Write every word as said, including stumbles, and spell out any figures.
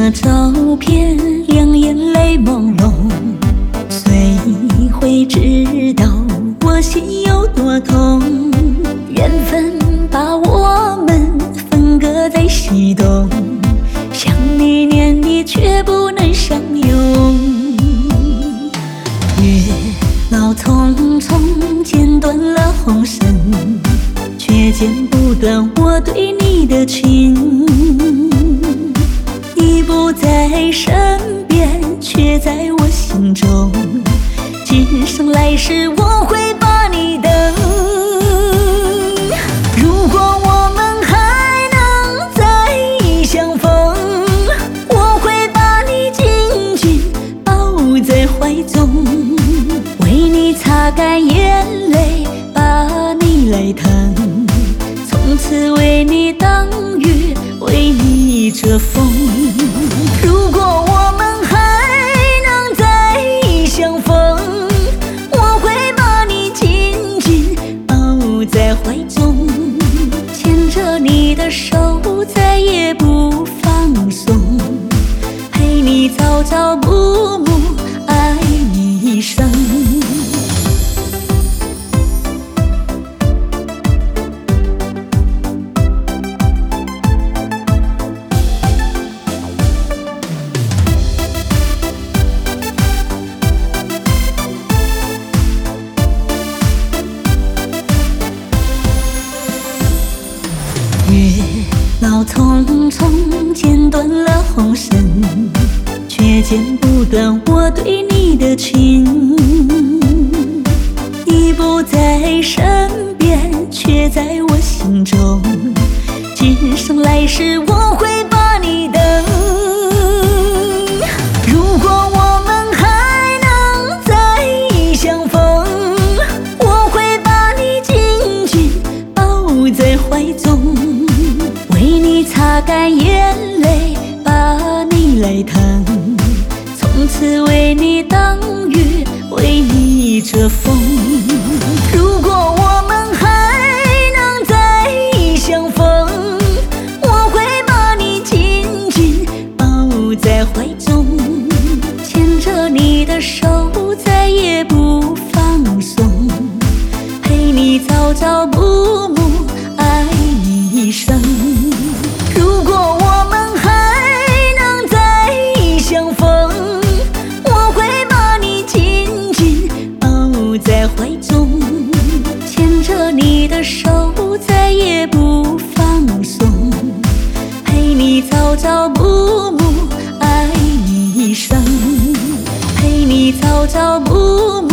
的照片，两眼泪朦胧，谁会知道我心有多痛？缘分把我们分隔在西东，想你念你却不能相拥。月老匆匆剪断了红绳，却剪不断我对你的情。你不在身边，却在我心中，今生来世我会把你等。如果我们还能再相逢，我会把你紧紧抱在怀中，为你擦干眼泪，把你来疼，从此为你挡雨，为你遮风。如果我们还能再相逢，我会把你紧紧抱在怀中，牵着你的手再也不放松，陪你朝朝暮暮爱你一生。月老匆匆剪断了红绳，却剪不断我对你的情。你不在身边，却在我心中，今生来世我会把你等。如果我们还能再相逢，我会把你紧紧抱在怀中，为你擦干眼泪，把你来疼，从此为你挡雨，为你遮风。如果我们还能再相逢，我会把你紧紧抱在怀中，牵着你的手再也不放松，陪你朝朝暮暮爱你一生。如果我们还能再相逢，我会把你紧紧抱在怀中，牵着你的手再也不放松，陪你朝朝暮暮爱你一生，陪你朝朝暮暮